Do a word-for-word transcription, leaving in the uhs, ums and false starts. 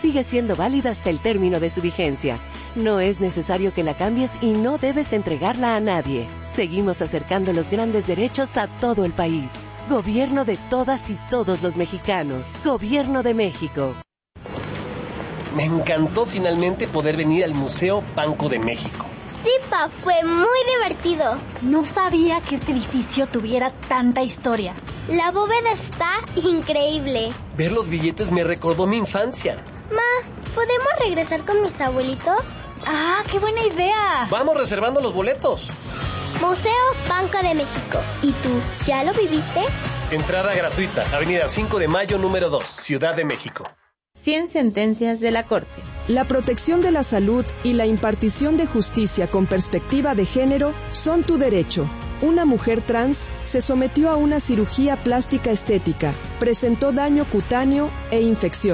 sigue siendo válida hasta el término de su vigencia. No es necesario que la cambies y no debes entregarla a nadie. Seguimos acercando los grandes derechos a todo el país. Gobierno de todas y todos los mexicanos. Gobierno de México. Me encantó finalmente poder venir al Museo Banco de México. Sí, pa, fue muy divertido. No sabía que este edificio tuviera tanta historia. La bóveda está increíble. Ver los billetes me recordó mi infancia. Ma, ¿podemos regresar con mis abuelitos? ¡Ah, qué buena idea! Vamos reservando los boletos. Museo Banco de México. ¿Y tú, ya lo viviste? Entrada gratuita, Avenida cinco de Mayo, número dos, Ciudad de México. cien sentencias de la Corte. La protección de la salud y la impartición de justicia con perspectiva de género son tu derecho. Una mujer trans se sometió a una cirugía plástica estética, presentó daño cutáneo e infección.